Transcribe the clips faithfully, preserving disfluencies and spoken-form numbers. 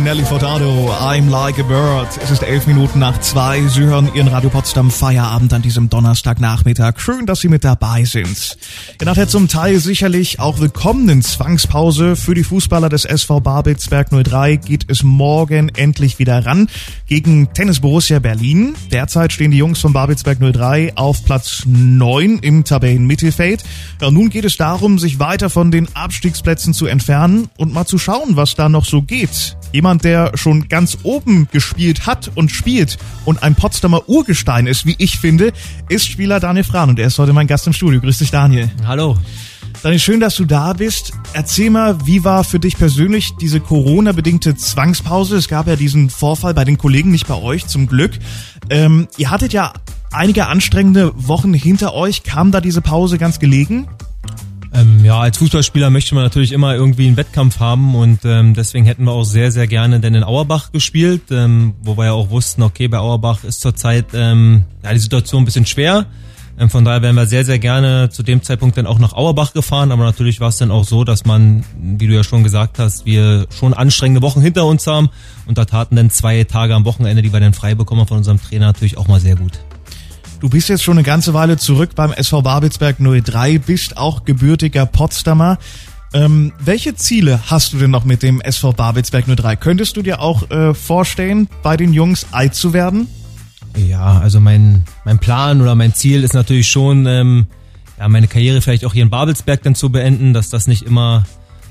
Nelly Furtado, I'm Like a Bird. Es ist elf Minuten nach zwei. Sie hören Ihren Radio Potsdam Feierabend an diesem Donnerstagnachmittag. Schön, dass Sie mit dabei sind. Nach der zum Teil sicherlich auch willkommenen Zwangspause für die Fußballer des S V Babelsberg null drei geht es morgen endlich wieder ran gegen Tennis Borussia Berlin. Derzeit stehen die Jungs von Babelsberg null drei auf Platz neun im Tabellenmittelfeld. Ja, nun geht es darum, sich weiter von den Abstiegsplätzen zu entfernen und mal zu schauen, was da noch so geht. Jemand, der schon ganz oben gespielt hat und spielt und ein Potsdamer Urgestein ist, wie ich finde, ist Spieler Daniel Frahn und er ist heute mein Gast im Studio. Grüß dich, Daniel. Hallo. Daniel, schön, dass du da bist. Erzähl mal, wie war für dich persönlich diese Corona-bedingte Zwangspause? Es gab ja diesen Vorfall bei den Kollegen, nicht bei euch, zum Glück. Ähm, ihr hattet ja einige anstrengende Wochen hinter euch. Kam da diese Pause ganz gelegen? Ähm, ja, als Fußballspieler möchte man natürlich immer irgendwie einen Wettkampf haben und ähm, deswegen hätten wir auch sehr, sehr gerne denn in Auerbach gespielt, ähm, wo wir ja auch wussten, okay, bei Auerbach ist zurzeit ähm, ja, die Situation ein bisschen schwer. Ähm, von daher wären wir sehr, sehr gerne zu dem Zeitpunkt dann auch nach Auerbach gefahren, aber natürlich war es dann auch so, dass man, wie du ja schon gesagt hast, wir schon anstrengende Wochen hinter uns haben und da taten dann zwei Tage am Wochenende, die wir dann frei bekommen von unserem Trainer, natürlich auch mal sehr gut. Du bist jetzt schon eine ganze Weile zurück beim S V Babelsberg null drei, bist auch gebürtiger Potsdamer. Ähm, welche Ziele hast du denn noch mit dem S V Babelsberg null drei? Könntest du dir auch äh, vorstellen, bei den Jungs alt zu werden? Ja, also mein mein Plan oder mein Ziel ist natürlich schon, ähm, ja, meine Karriere vielleicht auch hier in Babelsberg dann zu beenden, dass das nicht immer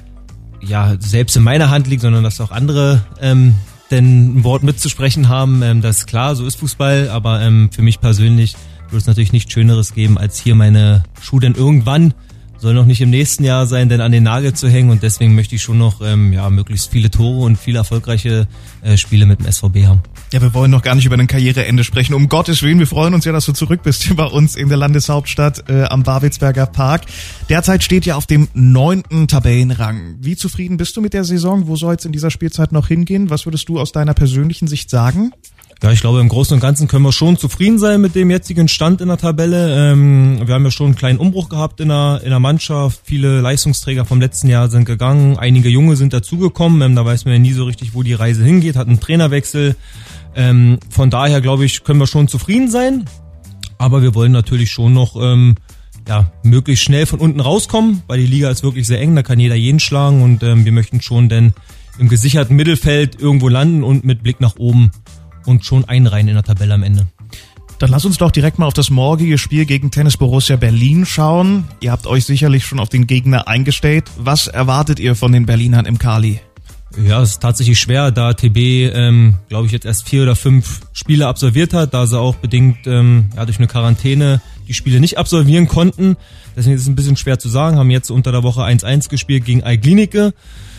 ja selbst in meiner Hand liegt, sondern dass auch andere ähm, denn ein Wort mitzusprechen haben. Ähm, das ist klar, so ist Fußball, aber ähm, für mich persönlich würde es natürlich nichts Schöneres geben, als hier meine Schuhe dann irgendwann, soll noch nicht im nächsten Jahr sein, denn an den Nagel zu hängen und deswegen möchte ich schon noch ähm, ja möglichst viele Tore und viele erfolgreiche äh, Spiele mit dem S V B haben. Ja, wir wollen noch gar nicht über ein Karriereende sprechen. Um Gottes Willen, wir freuen uns ja, dass du zurück bist hier bei uns in der Landeshauptstadt äh, am Babelsberger Park. Derzeit steht ja auf dem neunten Tabellenrang. Wie zufrieden bist du mit der Saison? Wo soll es in dieser Spielzeit noch hingehen? Was würdest du aus deiner persönlichen Sicht sagen? Ja, ich glaube, im Großen und Ganzen können wir schon zufrieden sein mit dem jetzigen Stand in der Tabelle. Ähm, wir haben ja schon einen kleinen Umbruch gehabt in der, in der Mannschaft. Viele Leistungsträger vom letzten Jahr sind gegangen. Einige Junge sind dazugekommen. Ähm, da weiß man ja nie so richtig, wo die Reise hingeht. Hat einen Trainerwechsel. Ähm, von daher, glaube ich, können wir schon zufrieden sein. Aber wir wollen natürlich schon noch ähm, ja, möglichst schnell von unten rauskommen, weil die Liga ist wirklich sehr eng. Da kann jeder jeden schlagen. Und ähm, wir möchten schon denn im gesicherten Mittelfeld irgendwo landen und mit Blick nach oben und schon einreihen in der Tabelle am Ende. Dann lass uns doch direkt mal auf das morgige Spiel gegen Tennis Borussia Berlin schauen. Ihr habt euch sicherlich schon auf den Gegner eingestellt. Was erwartet ihr von den Berlinern im Kali? Ja, es ist tatsächlich schwer, da T B, ähm, glaube ich, jetzt erst vier oder fünf Spiele absolviert hat, da sie auch bedingt ähm, ja, durch eine Quarantäne die Spiele nicht absolvieren konnten. Deswegen ist es ein bisschen schwer zu sagen. Haben jetzt unter der Woche eins eins gespielt gegen Eiglinike.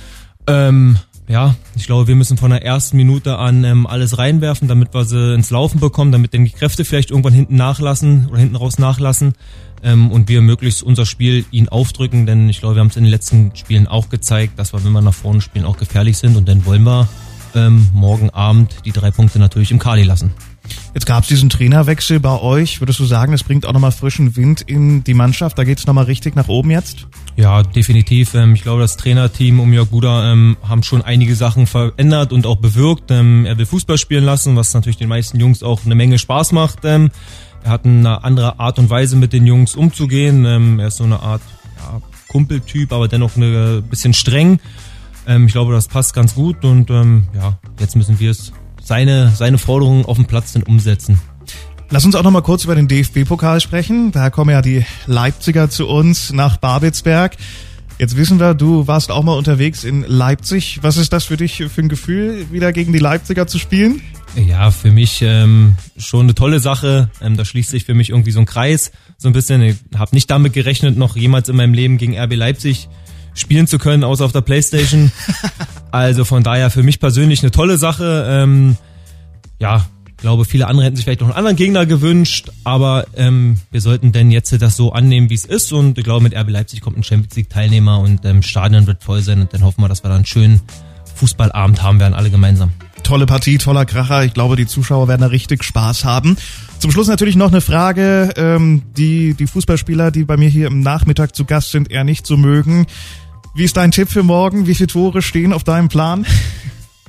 Ähm, Ja, ich glaube, wir müssen von der ersten Minute an ähm, alles reinwerfen, damit wir sie ins Laufen bekommen, damit dann die Kräfte vielleicht irgendwann hinten nachlassen oder hinten raus nachlassen ähm, und wir möglichst unser Spiel ihnen aufdrücken, denn ich glaube, wir haben es in den letzten Spielen auch gezeigt, dass wir, wenn wir nach vorne spielen, auch gefährlich sind und dann wollen wir ähm, morgen Abend die drei Punkte natürlich im Kali lassen. Jetzt gab es diesen Trainerwechsel bei euch. Würdest du sagen, es bringt auch nochmal frischen Wind in die Mannschaft? Da geht es nochmal richtig nach oben jetzt? Ja, definitiv. Ich glaube, das Trainerteam um Jörg Buda ähm, haben schon einige Sachen verändert und auch bewirkt. Ähm, er will Fußball spielen lassen, was natürlich den meisten Jungs auch eine Menge Spaß macht. Ähm, er hat eine andere Art und Weise, mit den Jungs umzugehen. Ähm, er ist so eine Art ja, Kumpeltyp, aber dennoch ein bisschen streng. Ähm, ich glaube, das passt ganz gut und ähm, ja, jetzt müssen wir es seine seine Forderungen auf dem Platz dann umsetzen. Lass uns auch noch mal kurz über den D F B-Pokal sprechen. Da kommen ja die Leipziger zu uns nach Babelsberg. Jetzt wissen wir, du warst auch mal unterwegs in Leipzig. Was ist das für dich für ein Gefühl, wieder gegen die Leipziger zu spielen? Ja, für mich ähm, schon eine tolle Sache. Ähm, da schließt sich für mich irgendwie so ein Kreis. So ein bisschen, ich habe nicht damit gerechnet, noch jemals in meinem Leben gegen R B Leipzig spielen zu können, außer auf der Playstation. Also von daher für mich persönlich eine tolle Sache. Ähm, ja, ich glaube, viele andere hätten sich vielleicht noch einen anderen Gegner gewünscht, aber ähm, wir sollten denn jetzt das so annehmen, wie es ist und ich glaube, mit R B Leipzig kommt ein Champions League Teilnehmer und ähm, Stadion wird voll sein und dann hoffen wir, dass wir da einen schönen Fußballabend haben werden, alle gemeinsam. Tolle Partie, toller Kracher. Ich glaube, die Zuschauer werden da richtig Spaß haben. Zum Schluss natürlich noch eine Frage, ähm, die die Fußballspieler, die bei mir hier im Nachmittag zu Gast sind, eher nicht so mögen. Wie ist dein Tipp für morgen? Wie viele Tore stehen auf deinem Plan?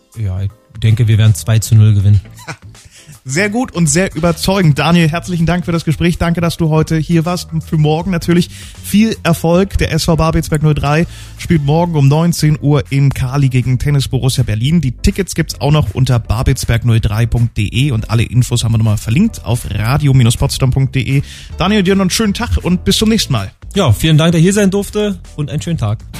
Ja, ich denke, wir werden zwei zu null gewinnen. Sehr gut und sehr überzeugend. Daniel, herzlichen Dank für das Gespräch. Danke, dass du heute hier warst. Für morgen natürlich viel Erfolg. Der S V Babelsberg null drei spielt morgen um neunzehn Uhr im Kali gegen Tennis Borussia Berlin. Die Tickets gibt's auch noch unter babelsberg null drei punkt de und alle Infos haben wir nochmal verlinkt auf radio Bindestrich potsdam punkt de. Daniel, dir noch einen schönen Tag und bis zum nächsten Mal. Ja, vielen Dank, dass ihr hier sein durfte und einen schönen Tag.